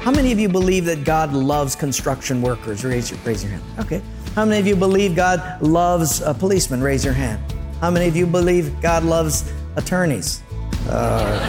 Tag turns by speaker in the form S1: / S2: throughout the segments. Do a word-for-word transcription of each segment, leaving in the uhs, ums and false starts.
S1: How many of you believe that God loves construction workers? Raise your, raise your hand. Okay. How many of you believe God loves uh, policemen? Raise your hand. How many of you believe God loves attorneys? Uh,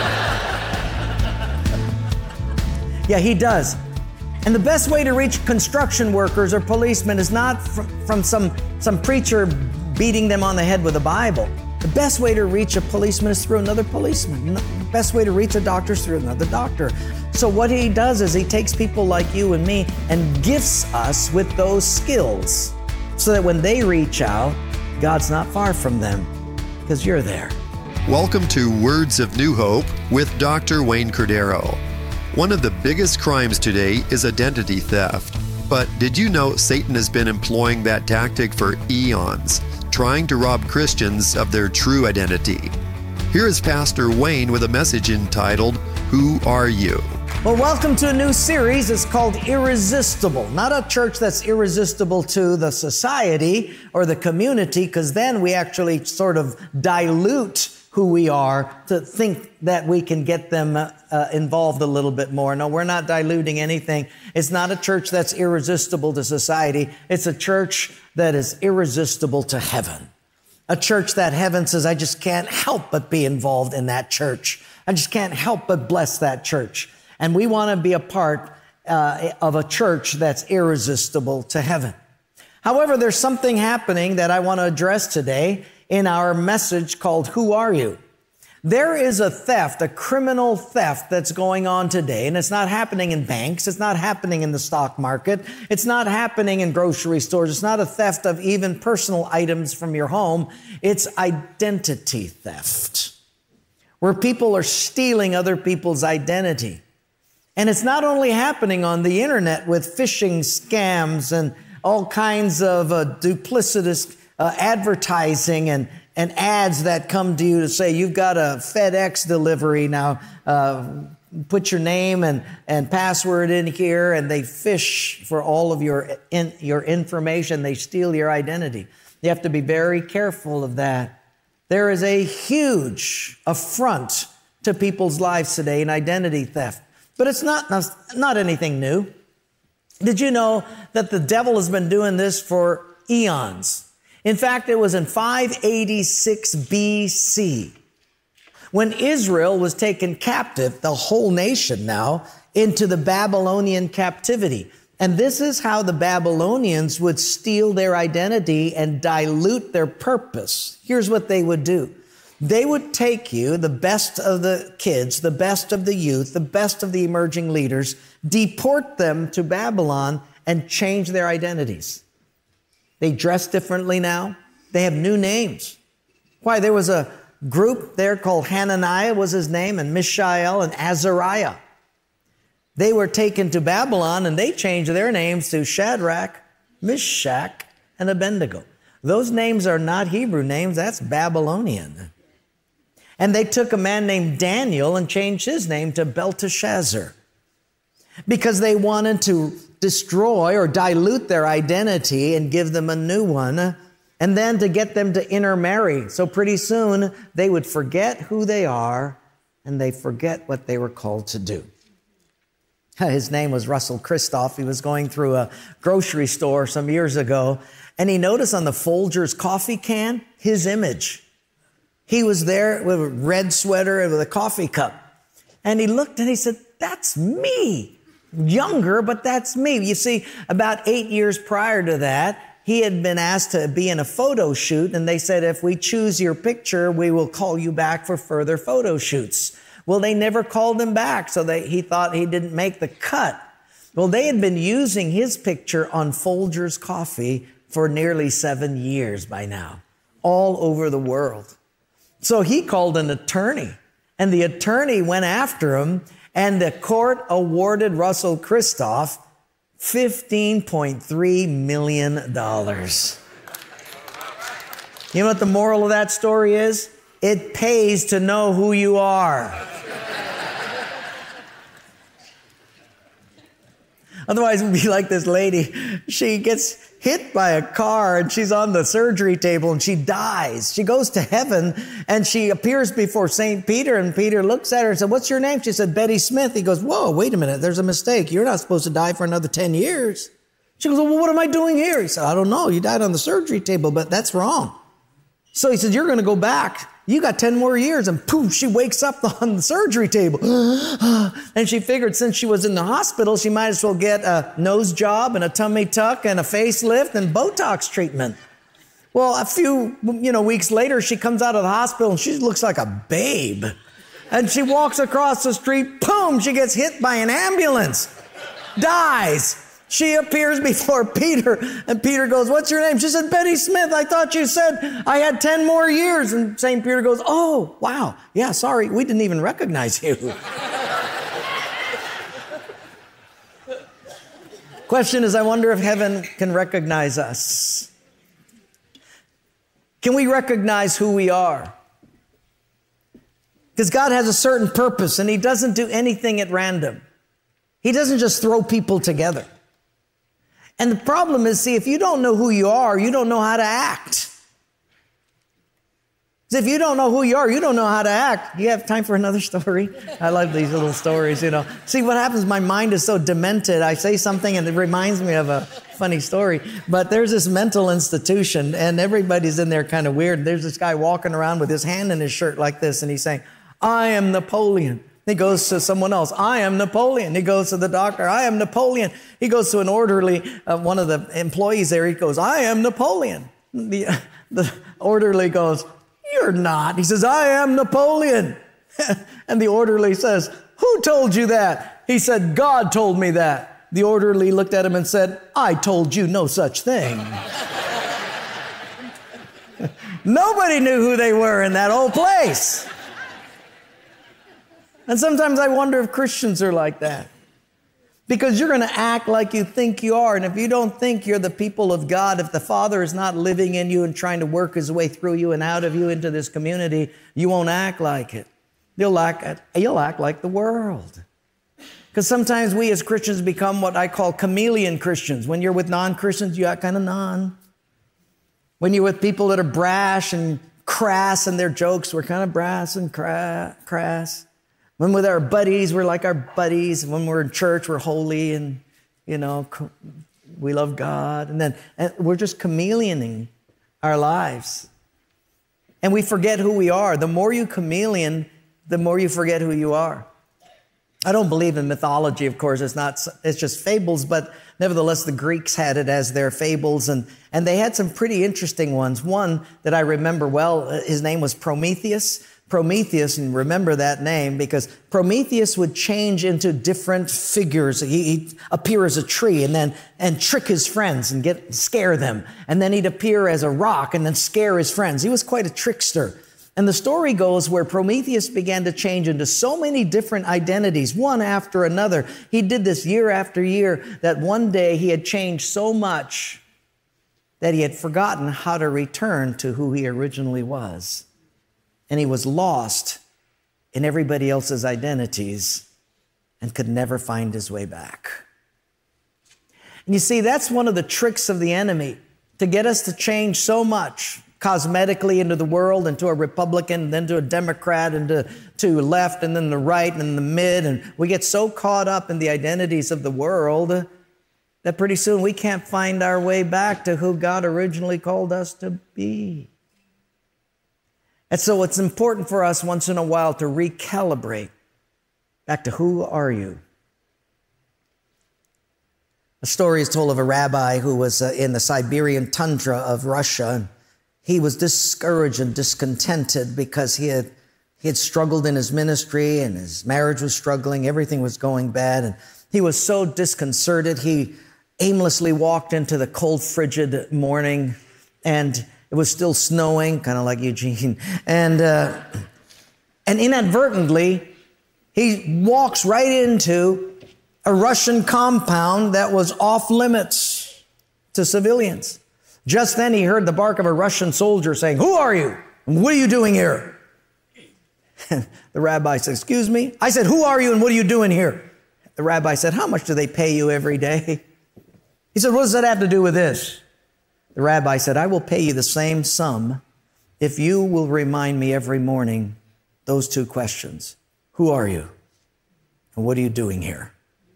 S1: yeah, He does. And the best way to reach construction workers or policemen is not from, from some, some preacher beating them on the head with a Bible. The best way to reach a policeman is through another policeman. The best way to reach a doctor is through another doctor. So what He does is He takes people like you and me and gifts us with those skills so that when they reach out, God's not far from them because you're there.
S2: Welcome to Words of New Hope with Doctor Wayne Cordero. One of the biggest crimes today is identity theft. But did you know Satan has been employing that tactic for eons, trying to rob Christians of their true identity? Here is Pastor Wayne with a message entitled, Who Are You?
S1: Well, welcome to a new series. It's called Irresistible. Not a church that's irresistible to the society or the community, because then we actually sort of dilute who we are to think that we can get them uh, uh, involved a little bit more. No, we're not diluting anything. It's not a church that's irresistible to society. It's a church that is irresistible to heaven. A church that heaven says, I just can't help but be involved in that church. I just can't help but bless that church. And we want to be a part uh, of a church that's irresistible to heaven. However, there's something happening that I want to address today in our message called, Who Are You? There is a theft, a criminal theft that's going on today, and it's not happening in banks. It's not happening in the stock market. It's not happening in grocery stores. It's not a theft of even personal items from your home. It's identity theft, where people are stealing other people's identity. And it's not only happening on the internet with phishing scams and all kinds of uh, duplicitous uh, advertising and, and ads that come to you to say, you've got a FedEx delivery now, uh, put your name and, and password in here, and they fish for all of your, in, your information. They steal your identity. You have to be very careful of that. There is a huge affront to people's lives today in identity theft. But it's not, not anything new. Did you know that the devil has been doing this for eons? In fact, it was in five eighty-six B C when Israel was taken captive, the whole nation now, into the Babylonian captivity. And this is how the Babylonians would steal their identity and dilute their purpose. Here's what they would do. They would take you, the best of the kids, the best of the youth, the best of the emerging leaders, deport them to Babylon and change their identities. They dress differently now. They have new names. Why? There was a group there called Hananiah was his name, and Mishael and Azariah. They were taken to Babylon and they changed their names to Shadrach, Meshach, and Abednego. Those names are not Hebrew names, that's Babylonian. And they took a man named Daniel and changed his name to Belteshazzar because they wanted to destroy or dilute their identity and give them a new one, and then to get them to intermarry. So pretty soon they would forget who they are and they forget what they were called to do. His name was Russell Christoph. He was going through a grocery store some years ago, and he noticed on the Folgers coffee can his image. He was there with a red sweater and with a coffee cup. And he looked and he said, that's me. Younger, but that's me. You see, about eight years prior to that, he had been asked to be in a photo shoot, and they said, if we choose your picture, we will call you back for further photo shoots. Well, they never called him back, so they, he thought he didn't make the cut. Well, they had been using his picture on Folgers coffee for nearly seven years by now, all over the world. So he called an attorney, and the attorney went after him, and the court awarded Russell Christoph fifteen point three million dollars. You know what the moral of that story is? It pays to know who you are. Otherwise, it would be like this lady. She gets hit by a car and she's on the surgery table and she dies. She goes to heaven and she appears before Saint Peter, and Peter looks at her and said, "What's your name?" She said, "Betty Smith." He goes, "Whoa, wait a minute. There's a mistake. You're not supposed to die for another ten years. She goes, "Well, what am I doing here?" He said, "I don't know. You died on the surgery table, but that's wrong." So he said, "You're going to go back. You got ten more years." And poof, she wakes up on the surgery table. And she figured since she was in the hospital, she might as well get a nose job and a tummy tuck and a facelift and Botox treatment. Well, a few, you know, weeks later, she comes out of the hospital and she looks like a babe. And she walks across the street, boom, she gets hit by an ambulance, dies. She appears before Peter, and Peter goes, "What's your name?" She said, "Betty Smith. I thought you said I had ten more years. And Saint Peter goes, "Oh, wow. Yeah, sorry. We didn't even recognize you." Question is, I wonder if heaven can recognize us. Can we recognize who we are? Because God has a certain purpose, and he doesn't do anything at random. He doesn't just throw people together. And the problem is, see, if you don't know who you are, you don't know how to act. If you don't know who you are, you don't know how to act. You have time for another story? I love these little stories, you know. See, what happens, my mind is so demented. I say something and it reminds me of a funny story. But there's this mental institution and everybody's in there kind of weird. There's this guy walking around with his hand in his shirt like this and he's saying, "I am Napoleon." He goes to someone else, "I am Napoleon." He goes to the doctor, "I am Napoleon." He goes to an orderly, uh, one of the employees there. He goes, "I am Napoleon." The, the orderly goes, "You're not." He says, "I am Napoleon." And the orderly says, "Who told you that?" He said, "God told me that." The orderly looked at him and said, "I told you no such thing." Nobody knew who they were in that whole place. And sometimes I wonder if Christians are like that. Because you're going to act like you think you are. And if you don't think you're the people of God, if the Father is not living in you and trying to work his way through you and out of you into this community, you won't act like it. You'll act, you'll act like the world. Because sometimes we as Christians become what I call chameleon Christians. When you're with non-Christians, you act kind of non. When you're with people that are brash and crass in their jokes, we're kind of brass and cra- crass. When with our buddies, we're like our buddies. When we're in church, we're holy and, you know, we love God. And then and we're just chameleoning our lives. And we forget who we are. The more you chameleon, the more you forget who you are. I don't believe in mythology, of course. It's not, it's just fables, but nevertheless, the Greeks had it as their fables, and, and they had some pretty interesting ones. One that I remember well, his name was Prometheus. Prometheus, and remember that name because Prometheus would change into different figures. He, he'd appear as a tree and then and trick his friends and get scare them. And then he'd appear as a rock and then scare his friends. He was quite a trickster. And the story goes where Prometheus began to change into so many different identities, one after another. He did this year after year that one day he had changed so much that he had forgotten how to return to who he originally was. And he was lost in everybody else's identities and could never find his way back. And you see, that's one of the tricks of the enemy, to get us to change so much cosmetically into the world, into a Republican, then to a Democrat, and to, to left, and then the right, and the mid. And we get so caught up in the identities of the world that pretty soon we can't find our way back to who God originally called us to be. And so it's important for us once in a while to recalibrate back to who are you? A story is told of a rabbi who was uh, in the Siberian tundra of Russia. He was discouraged and discontented because he had, he had struggled in his ministry and his marriage was struggling. Everything was going bad. And he was so disconcerted. He aimlessly walked into the cold, frigid morning, and it was still snowing, kind of like Eugene. And, uh, and inadvertently, he walks right into a Russian compound that was off limits to civilians. Just then he heard the bark of a Russian soldier saying, "Who are you? And what are you doing here?" The rabbi said, "Excuse me?" I said, "Who are you and what are you doing here?" The rabbi said, how much do they pay you every day? He said, what does that have to do with this? The rabbi said, I will pay you the same sum if you will remind me every morning those two questions. Who are you? And what are you doing here?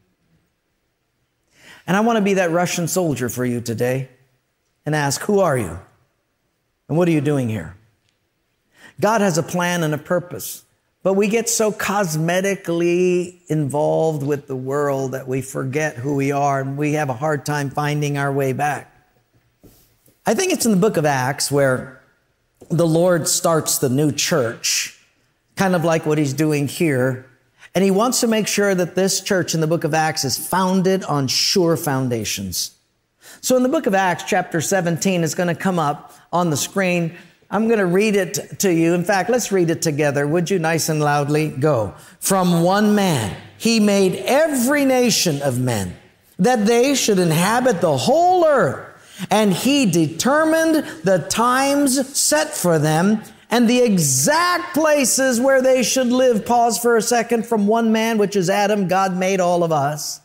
S1: And I want to be that Russian soldier for you today and ask, who are you? And what are you doing here? God has a plan and a purpose, but we get so cosmetically involved with the world that we forget who we are, and we have a hard time finding our way back. I think it's in the book of Acts where the Lord starts the new church, kind of like what he's doing here. And he wants to make sure that this church in the book of Acts is founded on sure foundations. So in the book of Acts, chapter seventeen is going to come up on the screen. I'm going to read it to you. In fact, let's read it together. Would you nice and loudly go? From one man, he made every nation of men that they should inhabit the whole earth. And he determined the times set for them and the exact places where they should live. Pause for a second. From one man, which is Adam, God made all of us.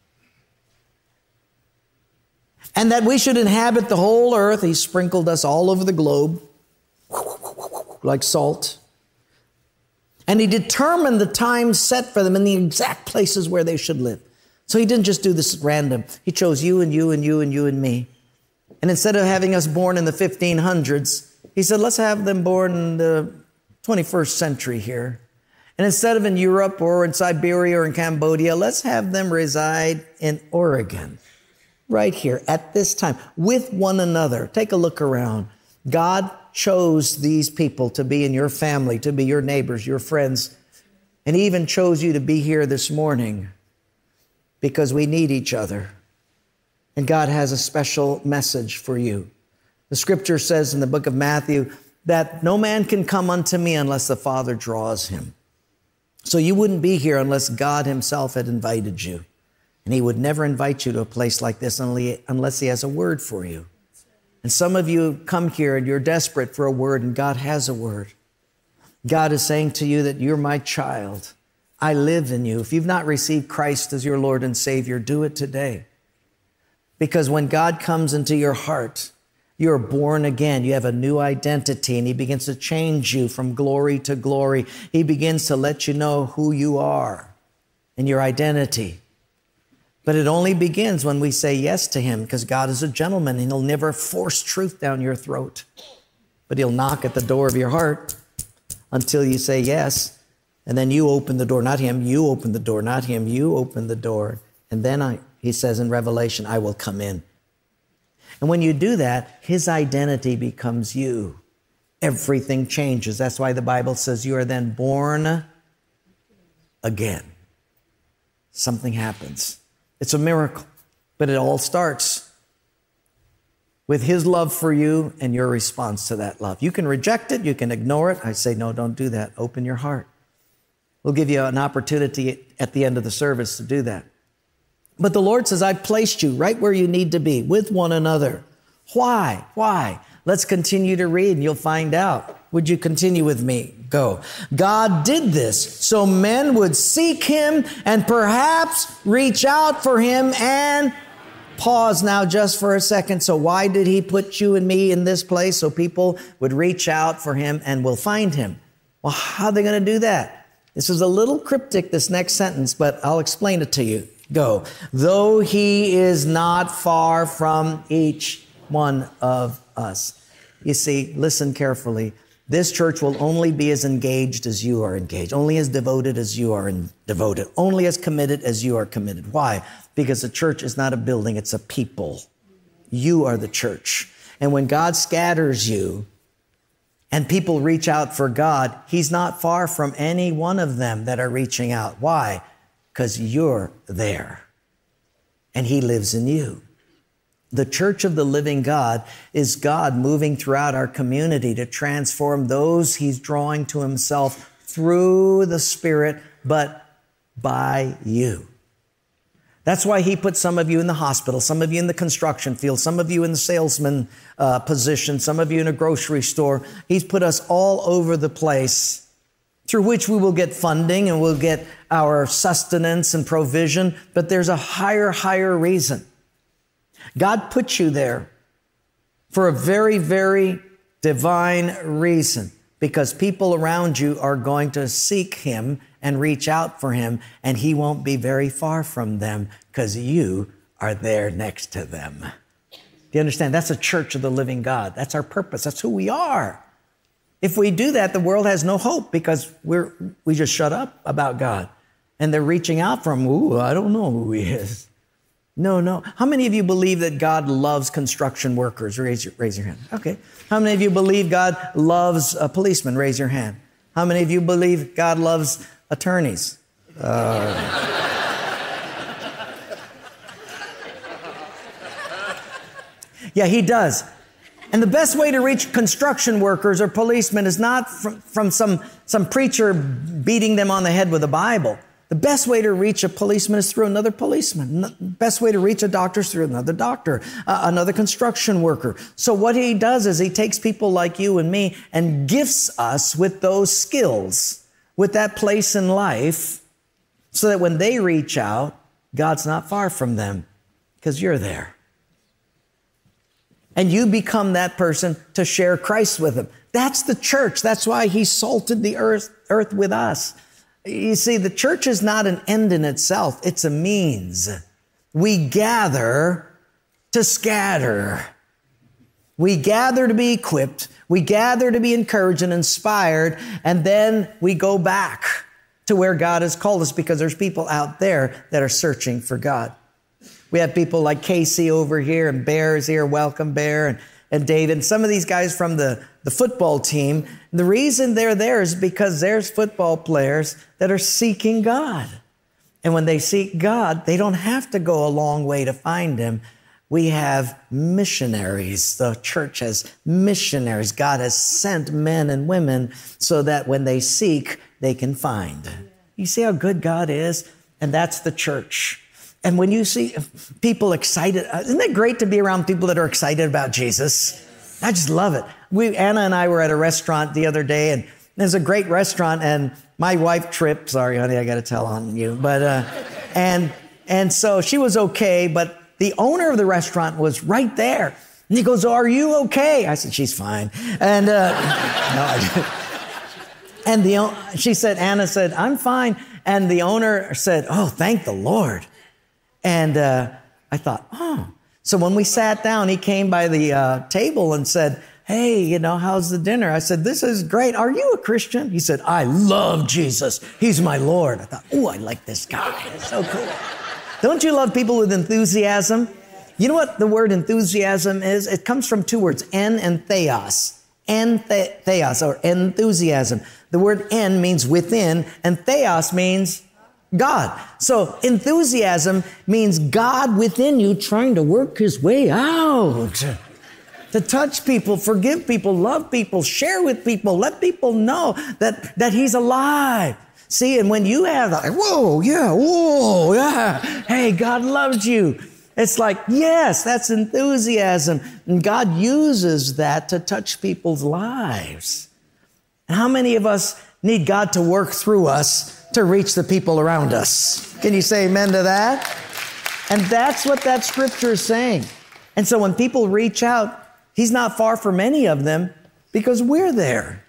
S1: And that we should inhabit the whole earth. He sprinkled us all over the globe like salt. And he determined the times set for them and the exact places where they should live. So he didn't just do this at random. He chose you and you and you and you and me. And instead of having us born in the fifteen hundreds, he said, let's have them born in the twenty-first century here. And instead of in Europe or in Siberia or in Cambodia, let's have them reside in Oregon, right here at this time, with one another. Take a look around. God chose these people to be in your family, to be your neighbors, your friends, and he even chose you to be here this morning because we need each other. And God has a special message for you. The scripture says in the book of Matthew that no man can come unto me unless the Father draws him. So you wouldn't be here unless God himself had invited you. And he would never invite you to a place like this unless he has a word for you. And some of you come here and you're desperate for a word, and God has a word. God is saying to you that you're my child. I live in you. If you've not received Christ as your Lord and Savior, do it today. Because when God comes into your heart, you're born again. You have a new identity, and he begins to change you from glory to glory. He begins to let you know who you are and your identity. But it only begins when we say yes to him, because God is a gentleman and he'll never force truth down your throat. But he'll knock at the door of your heart until you say yes. And then you open the door, not him. You open the door, not him. You open the door. And then I, he says in Revelation, I will come in. And when you do that, his identity becomes you. Everything changes. That's why the Bible says you are then born again. Something happens. It's a miracle, but it all starts with his love for you and your response to that love. You can reject it. You can ignore it. I say, no, don't do that. Open your heart. We'll give you an opportunity at the end of the service to do that. But the Lord says, I've placed you right where you need to be with one another. Why? Why? Let's continue to read and you'll find out. Would you continue with me? Go. God did this so men would seek him and perhaps reach out for him. And pause now just for a second. So why did he put you and me in this place? So people would reach out for him and will find him. Well, how are they going to do that? This is a little cryptic, this next sentence, but I'll explain it to you. Go. Though he is not far from each one of us. You see, listen carefully. This church will only be as engaged as you are engaged, only as devoted as you are in devoted, only as committed as you are committed. Why? Because the church is not a building, it's a people. You are the church. And when God scatters you and people reach out for God, he's not far from any one of them that are reaching out. Why? Because you're there and he lives in you. The church of the living God is God moving throughout our community to transform those he's drawing to himself through the Spirit, but by you. That's why he put some of you in the hospital, some of you in the construction field, some of you in the salesman uh, position, some of you in a grocery store. He's put us all over the place through which we will get funding and we'll get our sustenance and provision, but there's a higher, higher reason. God put you there for a very, very divine reason, because people around you are going to seek him and reach out for him, and he won't be very far from them because you are there next to them. Do you understand? That's a church of the living God. That's our purpose. That's who we are. If we do that, the world has no hope because we're, we just shut up about God. And they're reaching out for him. Ooh, I don't know who he is. No, no. How many of you believe that God loves construction workers? Raise your, raise your hand. Okay. How many of you believe God loves uh, policemen? Raise your hand. How many of you believe God loves attorneys? Uh, yeah, he does. And the best way to reach construction workers or policemen is not from, from some, some preacher beating them on the head with a Bible. The best way to reach a policeman is through another policeman. The best way to reach a doctor is through another doctor, uh, another construction worker. So what he does is he takes people like you and me and gifts us with those skills, with that place in life, so that when they reach out, God's not far from them because you're there. And you become that person to share Christ with them. That's the church. That's why he salted the earth, earth with us. You see, the church is not an end in itself. It's a means. We gather to scatter. We gather to be equipped. We gather to be encouraged and inspired. And then we go back to where God has called us, because there's people out there that are searching for God. We have people like Casey over here, and Bear is here. Welcome, Bear, and, and David. And some of these guys from the, the football team. The reason they're there is because there's football players that are seeking God. And when they seek God, they don't have to go a long way to find him. We have missionaries. The church has missionaries. God has sent men and women so that when they seek, they can find. You see how good God is? And that's the church. And when you see people excited, isn't it great to be around people that are excited about Jesus? I just love it. We, Anna and I were at a restaurant the other day, and there's a great restaurant, and my wife tripped. Sorry, honey, I got to tell on you. But, uh, and, and so she was okay, but the owner of the restaurant was right there. And he goes, "Are you okay?" I said, "She's fine." And, uh, no, I and the, she said, Anna said, "I'm fine." And the owner said, "Oh, thank the Lord." And uh, I thought, oh. So when we sat down, he came by the uh, table and said, "Hey, you know, how's the dinner?" I said, "This is great. Are you a Christian?" He said, "I love Jesus. He's my Lord." I thought, oh, I like this guy. It's so cool. Don't you love people with enthusiasm? You know what the word enthusiasm is? It comes from two words, en and theos. En theos, or enthusiasm. The word en means within, and theos means God. So enthusiasm means God within you trying to work his way out. To touch people, forgive people, love people, share with people, let people know that, that he's alive. See, and when you have that, whoa, yeah, whoa, yeah. Hey, God loves you. It's like, yes, that's enthusiasm. And God uses that to touch people's lives. And how many of us need God to work through us to reach the people around us? Can you say amen to that? And that's what that scripture is saying. And so when people reach out, he's not far from any of them because we're there.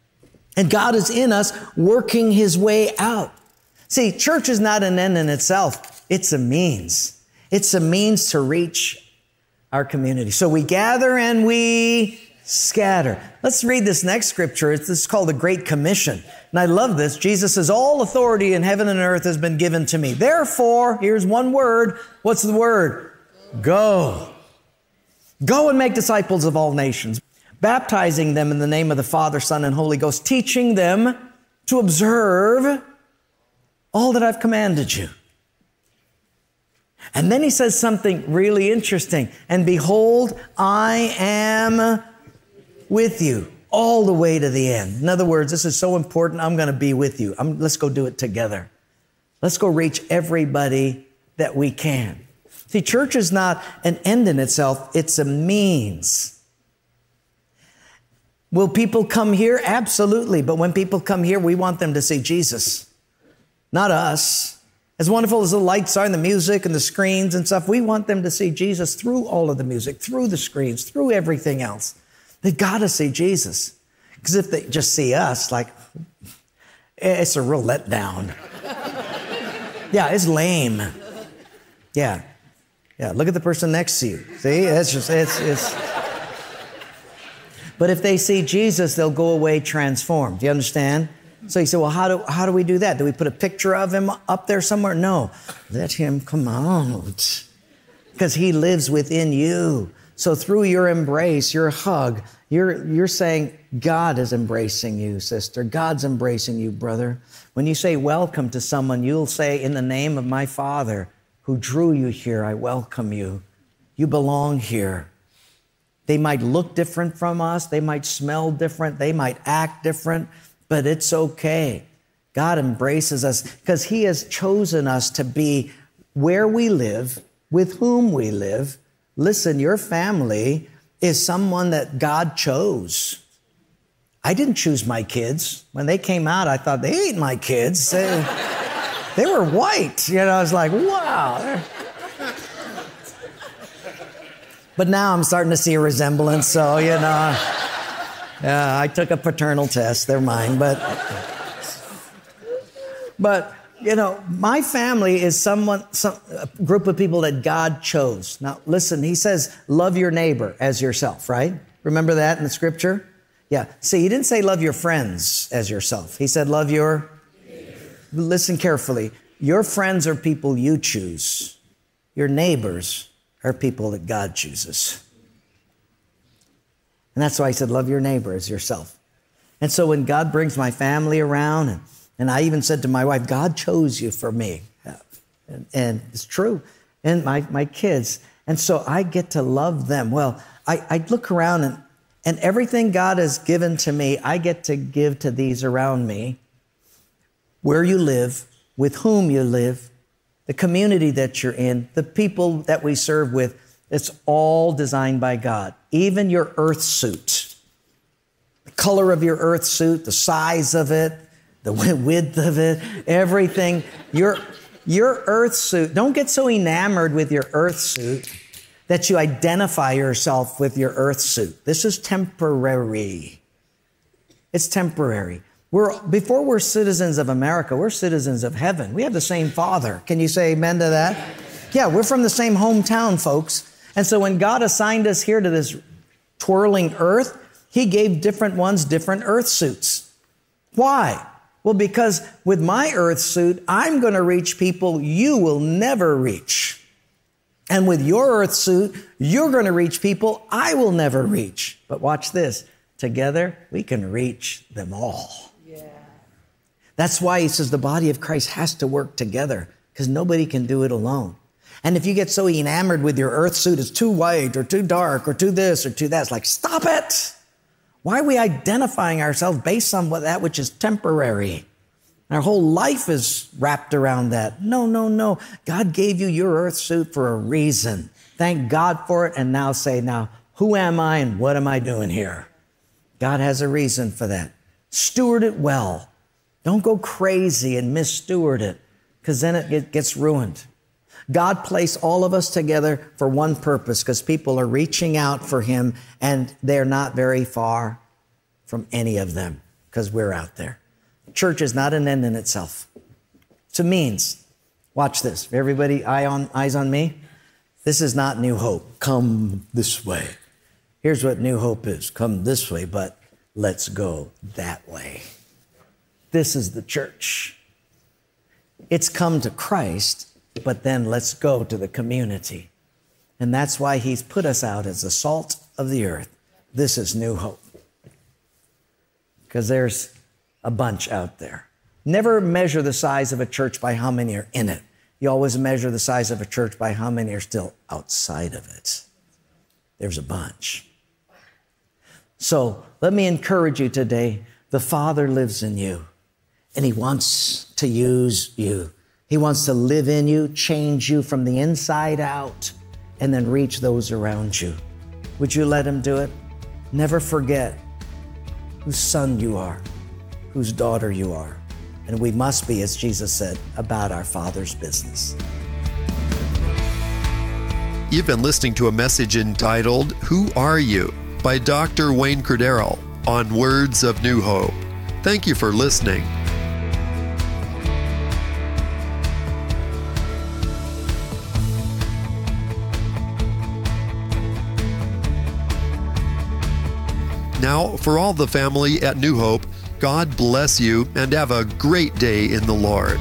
S1: And God is in us working his way out. See, church is not an end in itself. It's a means. It's a means to reach our community. So we gather and we scatter. Let's read this next scripture. It's, this is called the Great Commission. And I love this. Jesus says, "All authority in heaven and earth has been given to me. Therefore," here's one word. What's the word? Go. Go and make disciples of all nations, baptizing them in the name of the Father, Son, and Holy Ghost, teaching them to observe all that I've commanded you. And then he says something really interesting. "And behold, I am with you all the way to the end." In other words, this is so important. I'm going to be with you. I'm, let's go do it together. Let's go reach everybody that we can. See, church is not an end in itself. It's a means. Will people come here? Absolutely. But when people come here, we want them to see Jesus, not us. As wonderful as the lights are and the music and the screens and stuff, we want them to see Jesus through all of the music, through the screens, through everything else. They got to see Jesus. Because if they just see us, like, it's a real letdown. Yeah, it's lame. Yeah. Yeah, look at the person next to you. See, it's just, it's, it's. But if they see Jesus, they'll go away transformed. Do you understand? So you say, well, how do, how do we do that? Do we put a picture of him up there somewhere? No. Let him come out. Because he lives within you. So through your embrace, your hug, you're, you're saying, God is embracing you, sister. God's embracing you, brother. When you say welcome to someone, you'll say, in the name of my Father who drew you here, I welcome you. You belong here. They might look different from us. They might smell different. They might act different. But it's okay. God embraces us because he has chosen us to be where we live, with whom we live. Listen, your family is someone that God chose. I didn't choose my kids. When they came out, I thought, they ain't my kids. They, they were white. You know, I was like, wow. But now I'm starting to see a resemblance, so, you know. Yeah, I took a paternal test. They're mine, but, but you know, my family is someone, some a group of people that God chose. Now, listen, he says, love your neighbor as yourself, right? Remember that in the scripture? Yeah. See, he didn't say love your friends as yourself. He said, love your neighbor. Listen carefully. Your friends are people you choose. Your neighbors are people that God chooses. And that's why I said, love your neighbor as yourself. And so when God brings my family around, and, and I even said to my wife, God chose you for me. And, and it's true. And my, my kids. And so I get to love them. Well, I, I look around and, and everything God has given to me, I get to give to these around me. Where you live, with whom you live, the community that you're in, the people that we serve with, it's all designed by God. Even your earth suit, the color of your earth suit, the size of it, the width of it, everything. Your, your earth suit, don't get so enamored with your earth suit that you identify yourself with your earth suit. This is temporary. It's temporary. We're, before we're citizens of America, we're citizens of heaven. We have the same Father. Can you say amen to that? Yeah, we're from the same hometown, folks. And so when God assigned us here to this twirling earth, he gave different ones different earth suits. Why? Well, because with my earth suit, I'm going to reach people you will never reach. And with your earth suit, you're going to reach people I will never reach. But watch this. Together, we can reach them all. Yeah. That's why he says the body of Christ has to work together, because nobody can do it alone. And if you get so enamored with your earth suit, it's too white or too dark or too this or too that, it's like, stop it. Why are we identifying ourselves based on what, that which is temporary? Our whole life is wrapped around that. No, no, no. God gave you your earth suit for a reason. Thank God for it. And now say, now, who am I and what am I doing here? God has a reason for that. Steward it well. Don't go crazy and missteward it, because then it gets ruined. God placed all of us together for one purpose, because people are reaching out for him and they're not very far from any of them, because we're out there. Church is not an end in itself. It's a means. Watch this. Everybody, eye on, eyes on me. This is not New Hope. Come this way. Here's what New Hope is. Come this way, but let's go that way. This is the church. It's come to Christ, but then let's go to the community. And that's why he's put us out as the salt of the earth. This is New Hope. Because there's a bunch out there. Never measure the size of a church by how many are in it. You always measure the size of a church by how many are still outside of it. There's a bunch. So let me encourage you today. The Father lives in you, and he wants to use you. He wants to live in you, change you from the inside out, and then reach those around you. Would you let him do it? Never forget, whose son you are, whose daughter you are. And we must be, as Jesus said, about our Father's business.
S2: You've been listening to a message entitled, Who Are You? By Doctor Wayne Cordeiro on Words of New Hope. Thank you for listening. Now, for all the family at New Hope, God bless you and have a great day in the Lord.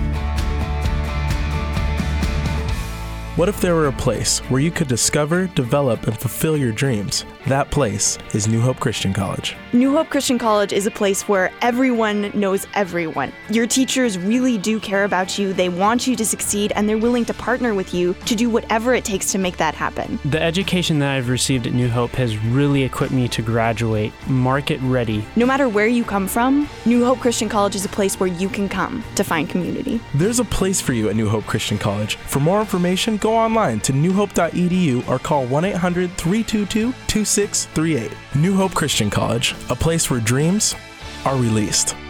S3: What if there were a place where you could discover, develop, and fulfill your dreams? That place is New Hope Christian College.
S4: New Hope Christian College is a place where everyone knows everyone. Your teachers really do care about you, they want you to succeed, and they're willing to partner with you to do whatever it takes to make that happen.
S5: The education that I've received at New Hope has really equipped me to graduate market ready.
S4: No matter where you come from, New Hope Christian College is a place where you can come to find community.
S3: There's a place for you at New Hope Christian College. For more information, go online to new hope dot e d u or call one eight hundred, three two two, two six three eight. New Hope Christian College, a place where dreams are released.